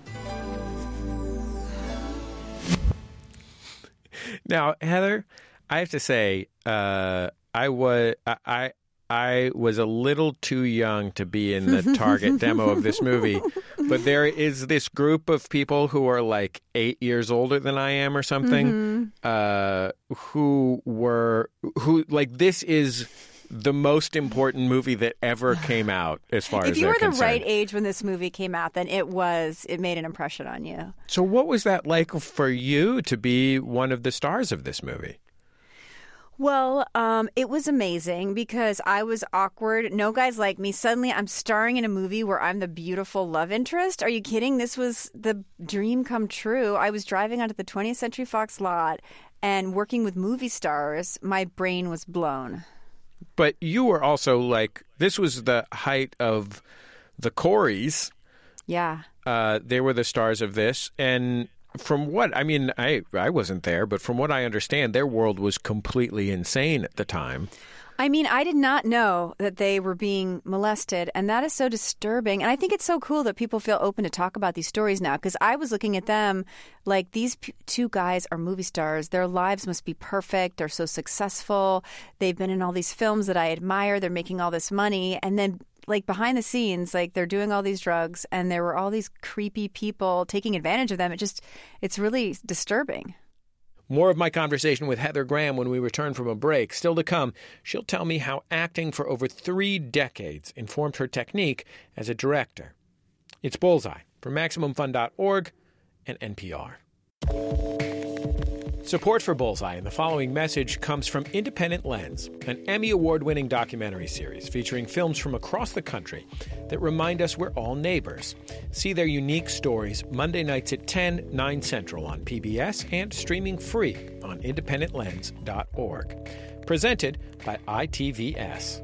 Now, Heather, I have to say, uh, I was I I was a little too young to be in the target demo of this movie, but there is this group of people who are like eight years older than I am or something, mm-hmm. uh, who were who like this is the most important movie that ever came out as far if as you they're were the concerned. right age when this movie came out, then it was it made an impression on you. So what was that like for you to be one of the stars of this movie? Well, um, it was amazing because I was awkward. No guys like me. Suddenly I'm starring in a movie where I'm the beautiful love interest. Are you kidding? This was the dream come true. I was driving onto the twentieth Century Fox lot and working with movie stars. My brain was blown. But you were also like, this was the height of the Coreys. Yeah. Uh, they were the stars of this. And from what, I mean, I, I wasn't there, but from what I understand, their world was completely insane at the time. I mean, I did not know that they were being molested, and that is so disturbing. And I think it's so cool that people feel open to talk about these stories now, because I was looking at them like these p- two guys are movie stars. Their lives must be perfect. They're so successful. They've been in all these films that I admire. They're making all this money. And then like behind the scenes, like they're doing all these drugs, and there were all these creepy people taking advantage of them. It just, it's really disturbing. More of my conversation with Heather Graham when we return from a break. Still to come, she'll tell me how acting for over three decades informed her technique as a director. It's Bullseye from Maximum Fun dot org and N P R. Support for Bullseye and the following message comes from Independent Lens, an Emmy Award-winning documentary series featuring films from across the country that remind us we're all neighbors. See their unique stories Monday nights at ten, nine Central on P B S and streaming free on independent lens dot org. Presented by I T V S.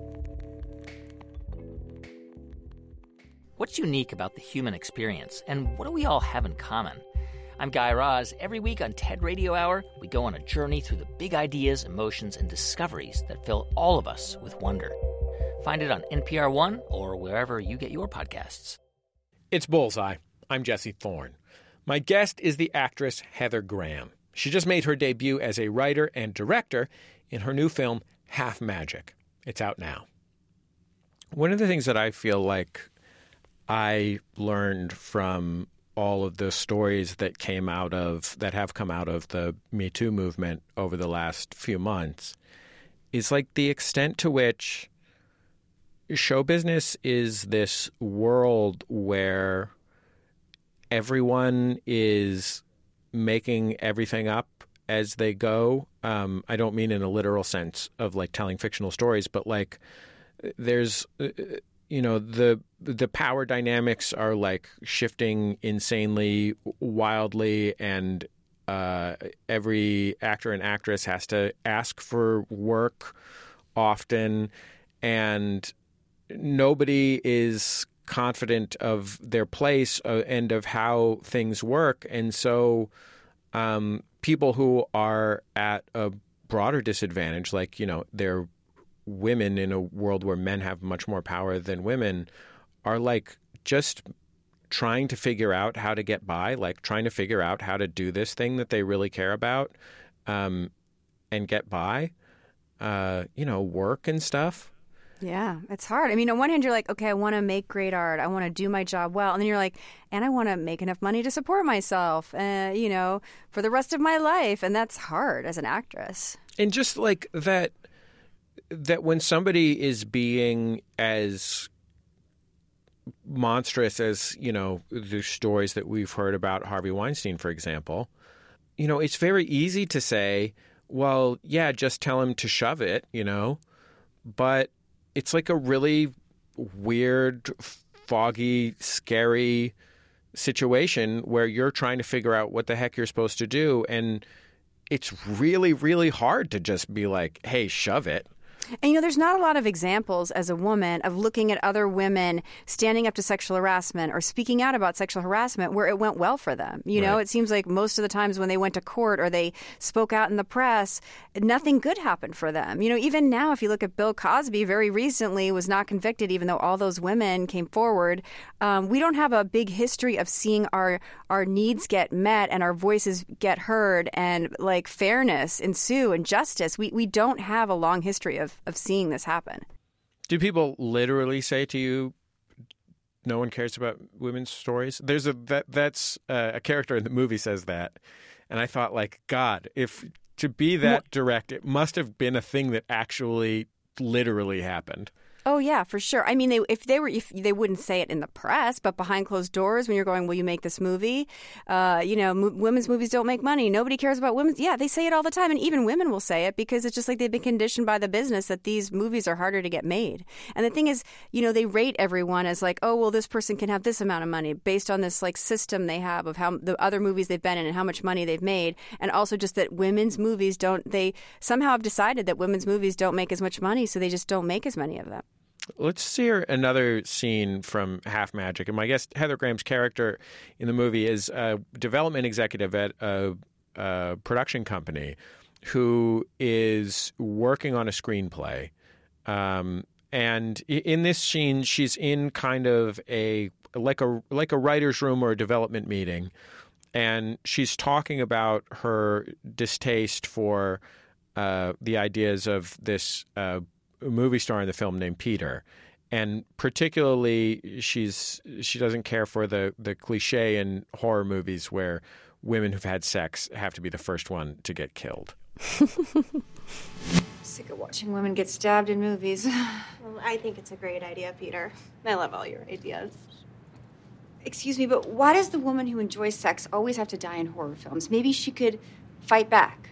What's unique about the human experience, and what do we all have in common? I'm Guy Raz. Every week on TED Radio Hour, we go on a journey through the big ideas, emotions, and discoveries that fill all of us with wonder. Find it on N P R One or wherever you get your podcasts. It's Bullseye. I'm Jesse Thorne. My guest is the actress Heather Graham. She just made her debut as a writer and director in her new film, Half Magic. It's out now. One of the things that I feel like I learned from all of the stories that came out of, that have come out of the Me Too movement over the last few months is like the extent to which show business is this world where everyone is making everything up as they go. Um, I don't mean in a literal sense of like telling fictional stories, but like there's, you know, the the power dynamics are like shifting insanely, wildly, and uh, every actor and actress has to ask for work often, and nobody is confident of their place uh, and of how things work. And so um, people who are at a broader disadvantage, like, you know, they're women in a world where men have much more power than women, are like just trying to figure out how to get by, like trying to figure out how to do this thing that they really care about um, and get by, uh, you know, work and stuff. Yeah, it's hard. I mean, on one hand, you're like, okay, I want to make great art. I want to do my job well. And then you're like, and I want to make enough money to support myself, uh, you know, for the rest of my life. And that's hard as an actress. And just like that, that when somebody is being as monstrous as, you know, the stories that we've heard about Harvey Weinstein, for example, you know, it's very easy to say, well, yeah, just tell him to shove it, you know, but it's like a really weird, foggy, scary situation where you're trying to figure out what the heck you're supposed to do. And it's really, really hard to just be like, hey, shove it. And, you know, there's not a lot of examples as a woman of looking at other women standing up to sexual harassment or speaking out about sexual harassment where it went well for them. You know, Right. It seems like most of the times when they went to court or they spoke out in the press, nothing good happened for them. You know, even now, if you look at Bill Cosby, very recently was not convicted, even though all those women came forward. Um, we don't have a big history of seeing our, our needs get met and our voices get heard and like fairness ensue and justice. We, we don't have a long history of of seeing this happen. Do people literally say to you, no one cares about women's stories? There's a that that's uh, a character in the movie says that. And I thought, like, God, if to be that Well, direct, it must have been a thing that actually literally happened. Oh, yeah, for sure. I mean, they, if they were, if they wouldn't say it in the press, but behind closed doors, when you're going, will you make this movie? Uh, you know, m- women's movies don't make money. Nobody cares about women's. Yeah, they say it all the time. And even women will say it because it's just like they've been conditioned by the business that these movies are harder to get made. And the thing is, you know, they rate everyone as like, oh, well, this person can have this amount of money based on this like system they have of how the other movies they've been in and how much money they've made. And also just that women's movies don't, they somehow have decided that women's movies don't make as much money. So they just don't make as many of them. Let's hear another scene from Half Magic. And my guest, Heather Graham's character in the movie, is a development executive at a, a production company who is working on a screenplay. Um, and in this scene, she's in kind of a like a like a writer's room or a development meeting, and she's talking about her distaste for uh, the ideas of this Uh, movie star in the film named Peter, and particularly she's she doesn't care for the the cliche in horror movies where women who've had sex have to be the first one to get killed. Sick of watching women get stabbed in movies. Well, I think it's a great idea, Peter. I love all your ideas. Excuse me, but why does the woman who enjoys sex always have to die in horror films? Maybe she could fight back.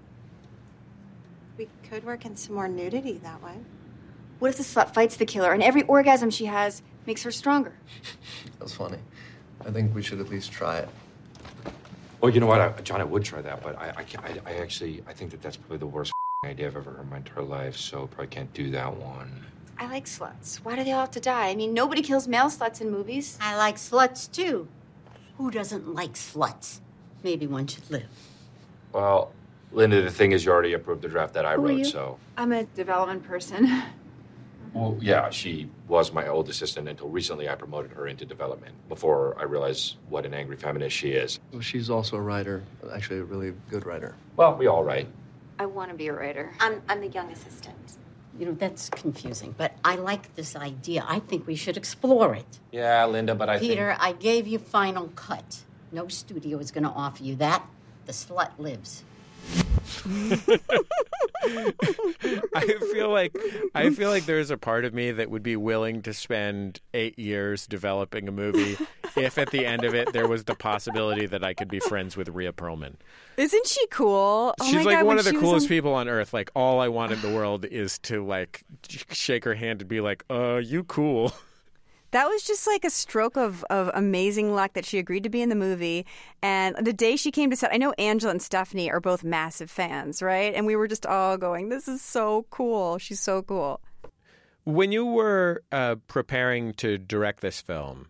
We could work in some more nudity that way. What if the slut fights the killer and every orgasm she has makes her stronger? That's funny. I think we should at least try it. Well, you know what, I, John, I would try that, but I, I, can't- I, I actually, I think that that's probably the worst idea I've ever heard in my entire life, so probably can't do that one. I like sluts. Why do they all have to die? I mean, nobody kills male sluts in movies. I like sluts, too. Who doesn't like sluts? Maybe one should live. Well, Linda, the thing is, you already approved the draft that I Who are wrote, you? so. I'm a development person. Well, yeah, she was my old assistant until recently I promoted her into development, before I realized what an angry feminist she is. Well, she's also a writer, actually a really good writer. Well, we all write. I want to be a writer. I'm, I'm the young assistant. You know, that's confusing, but I like this idea. I think we should explore it. Yeah, Linda, but I Peter, think... I gave you final cut. No studio is going to offer you that. The slut lives. I feel like I feel like there's a part of me that would be willing to spend eight years developing a movie if at the end of it there was the possibility that I could be friends with Rhea Perlman. Isn't she cool? Oh She's my like God, one when of the she was coolest on- people on earth. Like all I want in the world is to like shake her hand and be like, "Uh, you cool." That was just like a stroke of, of amazing luck that she agreed to be in the movie. And the day she came to set, I know Angela and Stephanie are both massive fans, right? And we were just all going, this is so cool. She's so cool. When you were uh, preparing to direct this film,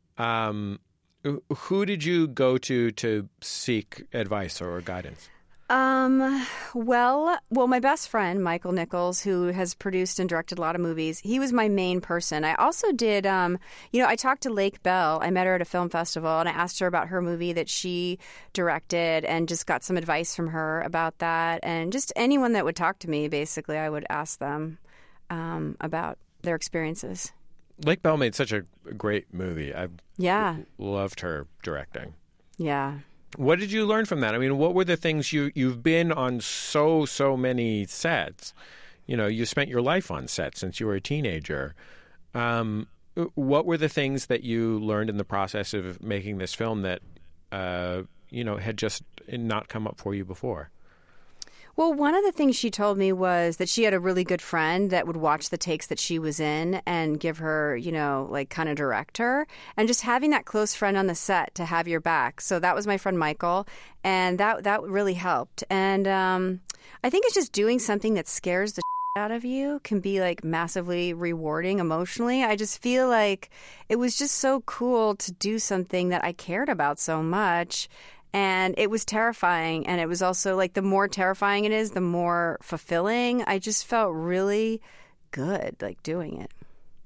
um, who did you go to to seek advice or guidance? Um, well, well, my best friend, Michael Nichols, who has produced and directed a lot of movies, he was my main person. I also did, um, you know, I talked to Lake Bell. I met her at a film festival, and I asked her about her movie that she directed and just got some advice from her about that. And just anyone that would talk to me, basically, I would ask them um, about their experiences. Lake Bell made such a great movie. I Yeah. loved her directing. Yeah. What did you learn from that? I mean, what were the things you, you've been on so, so many sets? You know, you spent your life on set since you were a teenager. Um, what were the things that you learned in the process of making this film that, uh, you know, had just not come up for you before? Well, one of the things she told me was that she had a really good friend that would watch the takes that she was in and give her, you know, like kind of direct her. And just having that close friend on the set to have your back. So that was my friend Michael. And that that really helped. And um, I think it's just doing something that scares the shit out of you can be like massively rewarding emotionally. I just feel like it was just so cool to do something that I cared about so much. And it was terrifying. And it was also like the more terrifying it is, the more fulfilling. I just felt really good like doing it.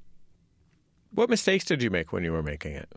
What mistakes did you make when you were making it?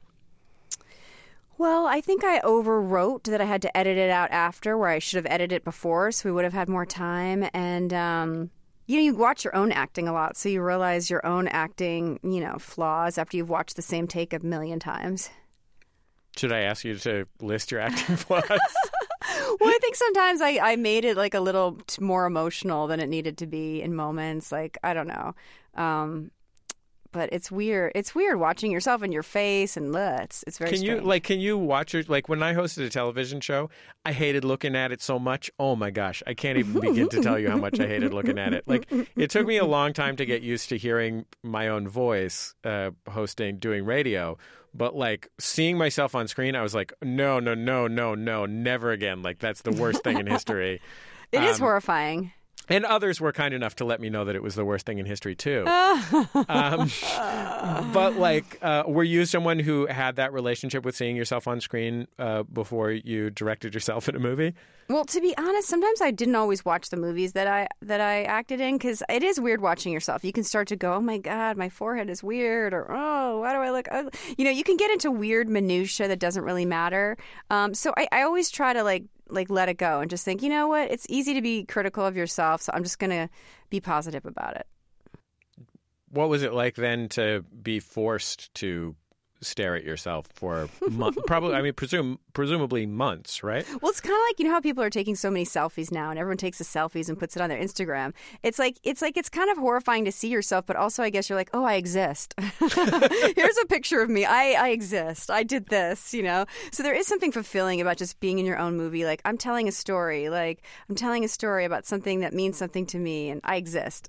Well, I think I overwrote that I had to edit it out after where I should have edited it before so we would have had more time. And, um, you know, you watch your own acting a lot. So you realize your own acting, you know, flaws after you've watched the same take a million times. Should I ask you to list your acting flaws? Well, I think sometimes I, I made it like a little t- more emotional than it needed to be in moments. Like, I don't know. Um, but it's weird. It's weird watching yourself in your face and uh, it's, it's very Can strange. you, like, can you watch it? Like, when I hosted a television show, I hated looking at it so much. Oh, my gosh. I can't even begin to tell you how much I hated looking at it. Like, it took me a long time to get used to hearing my own voice uh, hosting, doing radio. But, like, seeing myself on screen, I was like, no, no, no, no, no, never again. Like, that's the worst thing in history. It um, is horrifying. And others were kind enough to let me know that it was the worst thing in history, too. um, but, like, uh, were you someone who had that relationship with seeing yourself on screen uh, before you directed yourself in a movie? Well, to be honest, sometimes I didn't always watch the movies that I that I acted in because it is weird watching yourself. You can start to go, oh, my God, my forehead is weird, or, oh, why do I look ugly? You know, you can get into weird minutia that doesn't really matter. Um, so I, I always try to, like, like let it go and just think, you know what, it's easy to be critical of yourself, so I'm just going to be positive about it. What was it like then to be forced to stare at yourself for mo- probably, I mean, presume presumably months, right? Well, it's kind of like, you know how people are taking so many selfies now and everyone takes the selfies and puts it on their Instagram. It's like, it's like, it's kind of horrifying to see yourself, but also I guess you're like, oh, I exist. Here's a picture of me. I, I exist. I did this, you know? So there is something fulfilling about just being in your own movie. Like, I'm telling a story. Like, I'm telling a story about something that means something to me and I exist.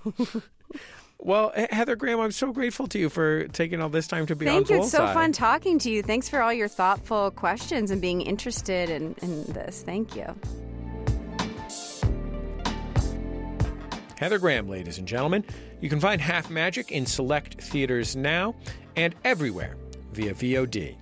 Well, Heather Graham, I'm so grateful to you for taking all this time to be Thank on you. It's so Bullseye. fun talking to you. Thanks for all your thoughtful questions and being interested in, in this. Thank you. Heather Graham, ladies and gentlemen. You can find Half Magic in select theaters now and everywhere via V O D.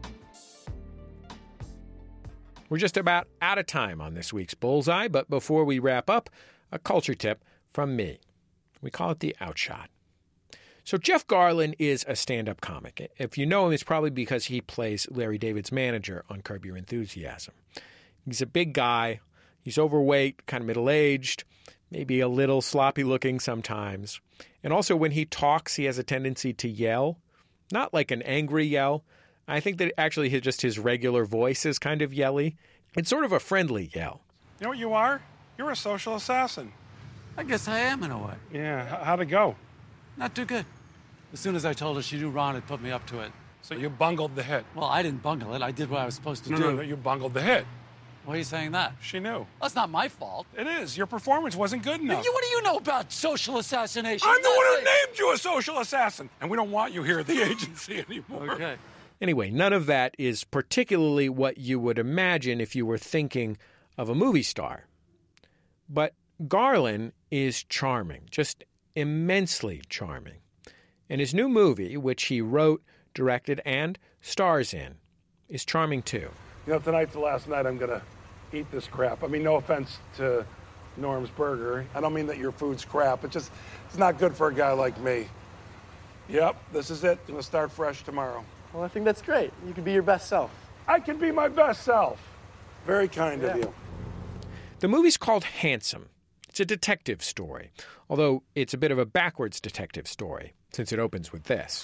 We're just about out of time on this week's Bullseye, but before we wrap up, a culture tip from me. We call it the Outshot. So Jeff Garlin is a stand-up comic. If you know him, it's probably because he plays Larry David's manager on Curb Your Enthusiasm. He's a big guy. He's overweight, kind of middle-aged, maybe a little sloppy looking sometimes. And also when he talks, he has a tendency to yell, not like an angry yell. I think that actually his, just his regular voice is kind of yelly. It's sort of a friendly yell. You know what you are? You're a social assassin. I guess I am in a way. Yeah, h- how'd it go? Not too good. As soon as I told her she knew Ron had put me up to it. So you bungled the hit? Well, I didn't bungle it. I did what I was supposed to no, do. No, no, you bungled the hit. Why are you saying that? She knew. That's not my fault. It is. Your performance wasn't good enough. You, what do you know about social assassination? I'm the Nothing. one who named you a social assassin, and we don't want you here at the agency anymore. Okay. Anyway, none of that is particularly what you would imagine if you were thinking of a movie star. But Garland is charming, just immensely charming. And his new movie, which he wrote, directed, and stars in, is charming too. You know, tonight's the last night I'm going to eat this crap. I mean, no offense to Norm's Burger. I don't mean that your food's crap. It's just, it's not good for a guy like me. Yep, this is it. I'm going to start fresh tomorrow. Well, I think that's great. You can be your best self. I can be my best self. Very kind yeah. of you. The movie's called Handsome. It's a detective story, although it's a bit of a backwards detective story, since it opens with this.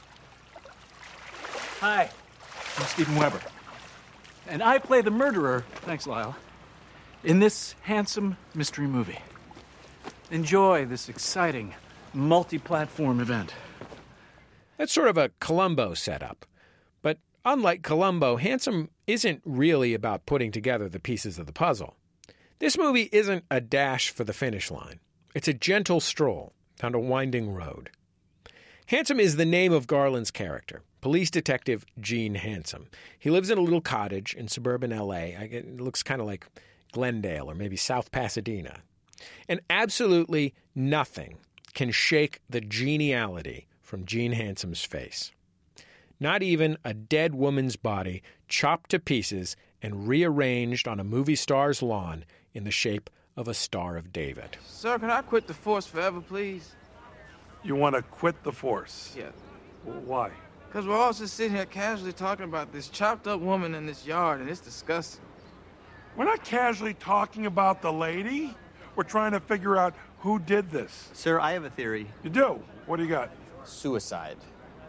Hi, I'm Steven Weber. And I play the murderer, thanks Lyle, in this handsome mystery movie. Enjoy this exciting multi-platform event. That's sort of a Columbo setup. But unlike Columbo, Handsome isn't really about putting together the pieces of the puzzle. This movie isn't a dash for the finish line. It's a gentle stroll down a winding road. Handsome is the name of Garland's character, police detective Gene Handsome. He lives in a little cottage in suburban L A. It looks kind of like Glendale or maybe South Pasadena. And absolutely nothing can shake the geniality from Gene Handsome's face. Not even a dead woman's body chopped to pieces and rearranged on a movie star's lawn in the shape of a Star of David. Sir, can I quit the force forever, please? You want to quit the force? Yeah. Why? Because we're all just sitting here casually talking about this chopped up woman in this yard, and it's disgusting. We're not casually talking about the lady. We're trying to figure out who did this. Sir, I have a theory. You do? What do you got? Suicide.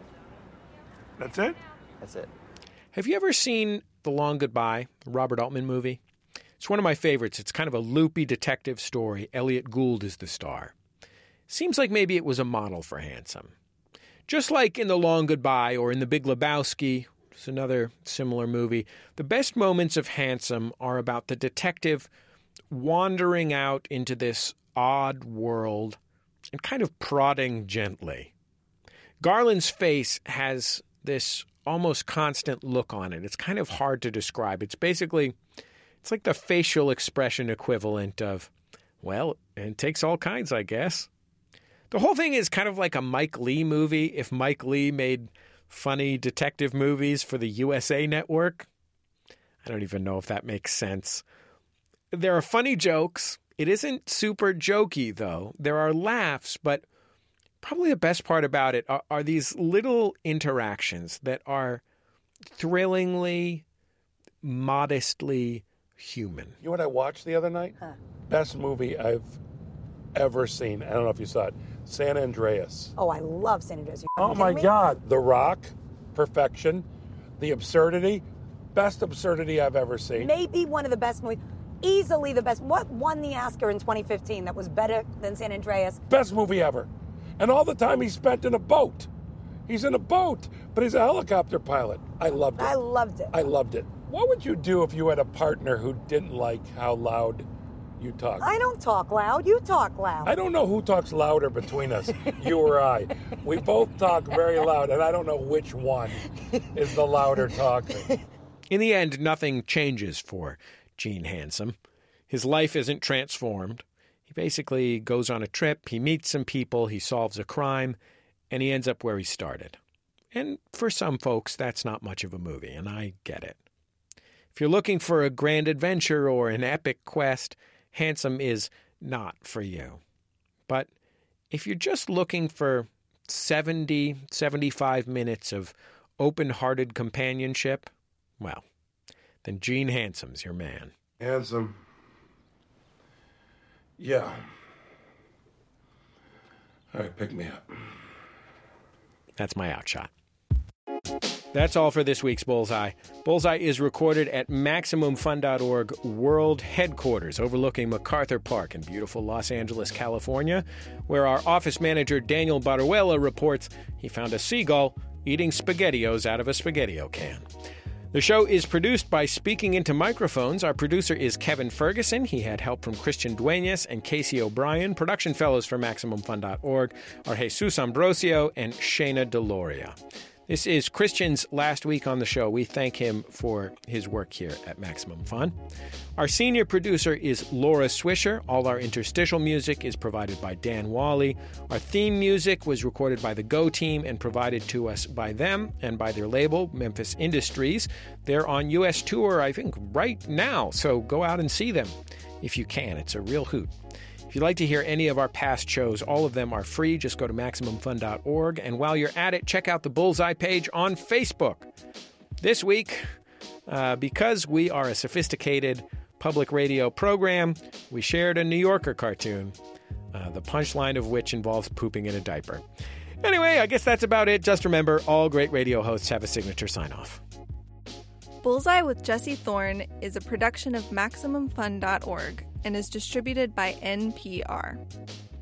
That's it? That's it. Have you ever seen The Long Goodbye, the Robert Altman movie? It's one of my favorites. It's kind of a loopy detective story. Elliot Gould is the star. Seems like maybe it was a model for Handsome. Just like in The Long Goodbye or in The Big Lebowski, which is another similar movie, the best moments of Handsome are about the detective wandering out into this odd world and kind of prodding gently. Garland's face has this almost constant look on it. It's kind of hard to describe. It's basically, it's like the facial expression equivalent of, well, it takes all kinds, I guess. The whole thing is kind of like a Mike Leigh movie if Mike Leigh made funny detective movies for the U S A Network. I don't even know if that makes sense. There are funny jokes. It isn't super jokey, though. There are laughs, but probably the best part about it are, are these little interactions that are thrillingly, modestly human. You know what I watched the other night? Huh. Best movie I've ever seen. I don't know if you saw it. San Andreas. Oh, I love San Andreas. Oh my God. The Rock, perfection, the absurdity, best absurdity I've ever seen. Maybe one of the best movies. Easily the best. What won the Oscar in twenty fifteen that was better than San Andreas? Best movie ever. And all the time he spent in a boat. He's in a boat, but he's a helicopter pilot. I loved it. I loved it. I loved it. What would you do if you had a partner who didn't like how loud you talk? I don't talk loud. You talk loud. I don't know who talks louder between us, you or I. We both talk very loud, and I don't know which one is the louder talker. In the end, nothing changes for Gene Handsome. His life isn't transformed. He basically goes on a trip, he meets some people, he solves a crime, and he ends up where he started. And for some folks, that's not much of a movie, and I get it. If you're looking for a grand adventure or an epic quest, Handsome is not for you. But if you're just looking for seventy, seventy-five minutes of open-hearted companionship, well, then Gene Handsome's your man. Handsome. Yeah. All right, pick me up. That's my outshot. That's all for this week's Bullseye. Bullseye is recorded at Maximum Fun dot org World Headquarters, overlooking MacArthur Park in beautiful Los Angeles, California, where our office manager, Daniel Baruella, reports he found a seagull eating SpaghettiOs out of a SpaghettiO can. The show is produced by Speaking Into Microphones. Our producer is Kevin Ferguson. He had help from Christian Duenas and Casey O'Brien. Production fellows for Maximum Fun dot org are Jesus Ambrosio and Shayna Deloria. This is Christian's last week on the show. We thank him for his work here at Maximum Fun. Our senior producer is Laura Swisher. All our interstitial music is provided by Dan Wally. Our theme music was recorded by the Go Team and provided to us by them and by their label, Memphis Industries. They're on U S tour, I think, right now, so go out and see them if you can. It's a real hoot. If you'd like to hear any of our past shows, all of them are free. Just go to Maximum Fun dot org. And while you're at it, check out the Bullseye page on Facebook. This week, uh, because we are a sophisticated public radio program, we shared a New Yorker cartoon, uh, the punchline of which involves pooping in a diaper. Anyway, I guess that's about it. Just remember, all great radio hosts have a signature sign-off. Bullseye with Jesse Thorne is a production of Maximum Fun dot org and is distributed by N P R.